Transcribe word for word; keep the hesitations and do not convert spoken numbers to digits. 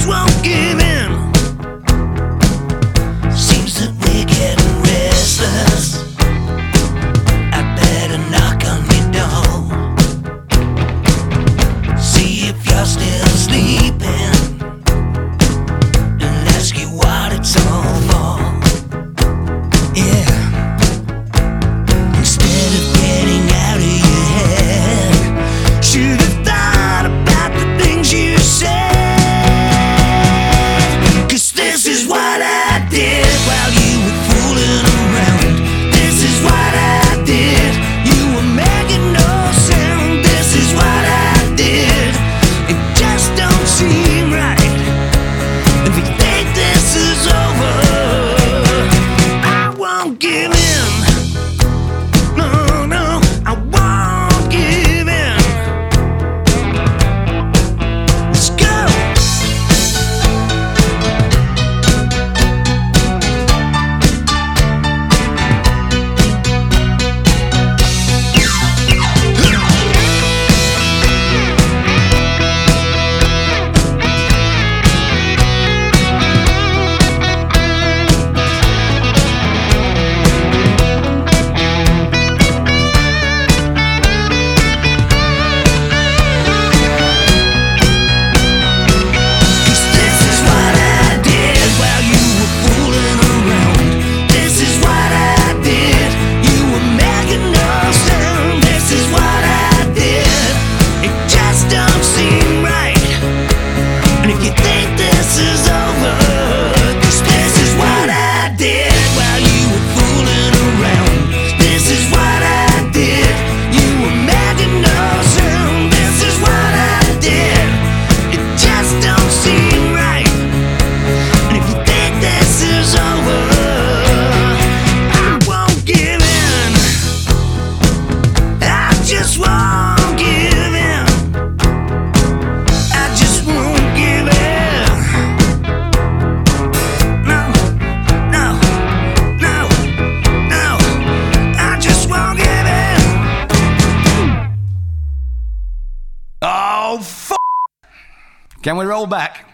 just won't give in. Seems that we're getting restless. I'd better knock on your door, see if you're still sleeping, and ask you what it's all for. Yeah. Instead of getting out of your head, should have thought about the things you said. 'Cause this is what I did while you were fooling around. This is what I did. You were making no sound. This is what I did. It just don't seem right. If you think this is over, I won't give in. No, no, I won't give in. Let's go. Just won't give in. I just won't give in. No, no, no, no. I just won't give in. Oh, f***. Can we roll back?